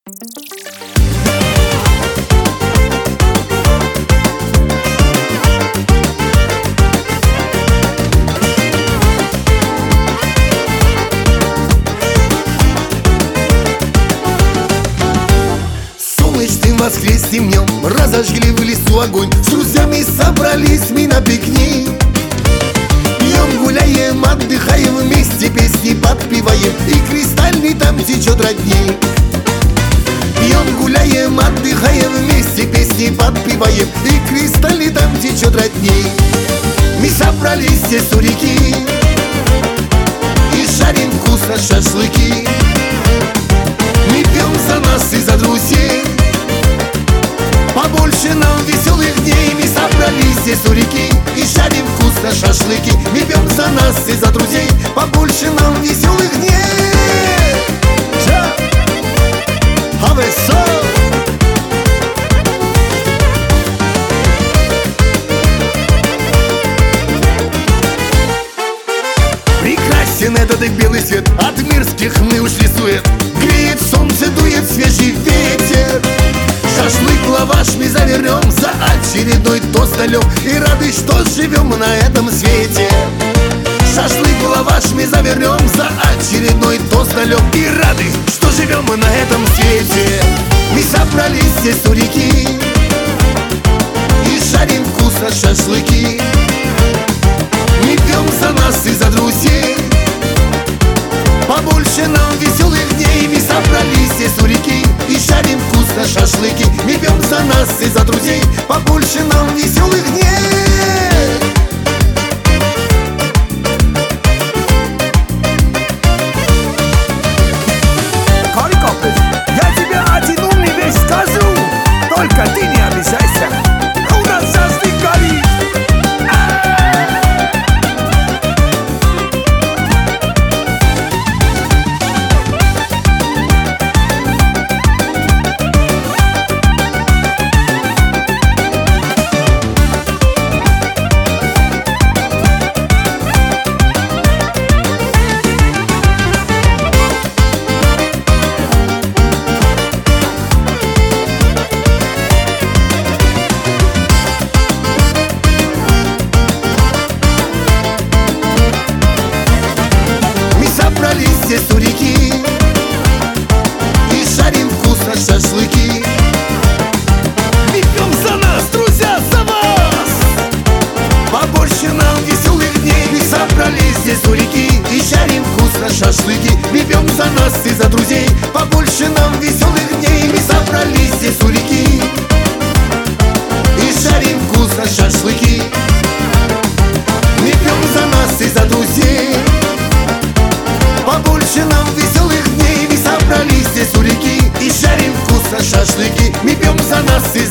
Солнечным воскресным днем разожгли в лесу огонь. С друзьями собрались мы на пикник. Пьем, гуляем, отдыхаем вместе, песни подпеваем, и кристальный там течет родник. Пьем, гуляем, отдыхаем вместе, песни подпеваем, и кристальный там течет родник. Мы собрались здесь у реки и жарим вкусно шашлыки. Мы пьем за нас и за друзей, побольше нам веселых дней. Мы собрались здесь у реки и жарим вкусно шашлыки. Мы пьем за нас и за друзей, побольше нам веселых дней. Прекрасен этот их белый свет, от мирских мы ушли сует. Греет солнце, дует свежий ветер. Шашлык, лаваш мы завернем, за очередной тост далек, и рады, что живем на этом свете. Шашлык, лаваш мы завернем, за очередной тост далек, и рады, что живем на этом свете. Мы собрались здесь у реки и жарим вкусно шашлыки. Мы пьем за нас и за друзей, побольше нам веселых дней. Мы собрались здесь у реки и жарим вкусно шашлыки. Мы пьем за нас и за друзей, побольше нам веселых дней. Карикопы, я тебе один умный вещь скажу, только ты не обижайся, у нас шашлык горит. Здесь у реки и жарим вкусно шашлыки. Мы пьем за нас, друзья, за вас, побольше нам веселых дней. Мы собрались здесь у реки и жарим вкусно шашлыки. Мы пьем за нас и за друзей, побольше нам веселых дней. Мы собрались здесь у реки и жарим вкусно шашлыки. Мы пьем за нас и за друзей, побольше нам веселых дней. Мы собрались здесь у реки и жарим вкусно шашлыки. Мы пьем за нас и